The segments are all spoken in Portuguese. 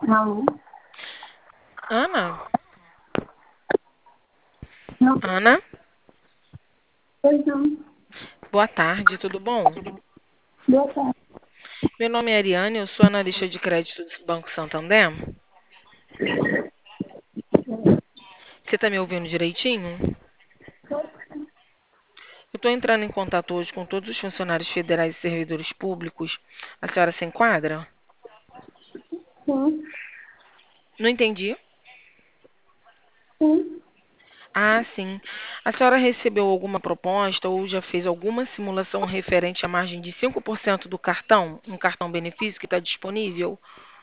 Alô? Ana? Não, Ana? pois não. Boa tarde, tudo bom? Boa tarde. Meu nome é Ariane, eu sou analista de crédito do Banco Santander. Você está me ouvindo direitinho? Eu estou entrando em contato hoje com todos os funcionários federais e servidores públicos. A senhora se enquadra? Sim, Não entendi. sim. Ah, sim. A senhora recebeu alguma proposta ou já fez alguma simulação referente à margem de 5% do cartão, um cartão benefício que está disponível?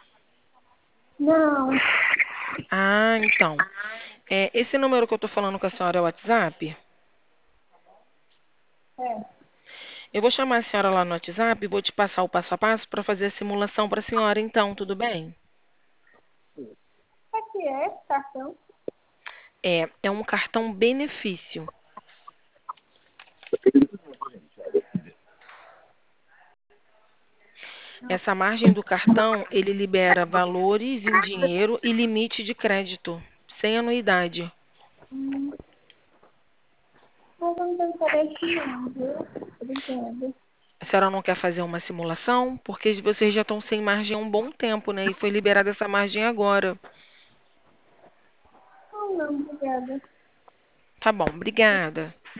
Não, Ah, então. Esse número que eu estou falando com a senhora é o WhatsApp? é. Eu vou chamar a senhora lá no WhatsApp e vou te passar o passo a passo para fazer a simulação para a senhora, então, tudo bem? Aqui é cartão. É um cartão benefício. Essa margem do cartão, ele libera valores em dinheiro e limite de crédito, sem anuidade. Mas eu não tenho interesse não, viu? Obrigada. A senhora não quer fazer uma simulação? Porque vocês já estão sem margem há um bom tempo, né? E foi liberada essa margem agora. Não, obrigada. Tá bom, obrigada.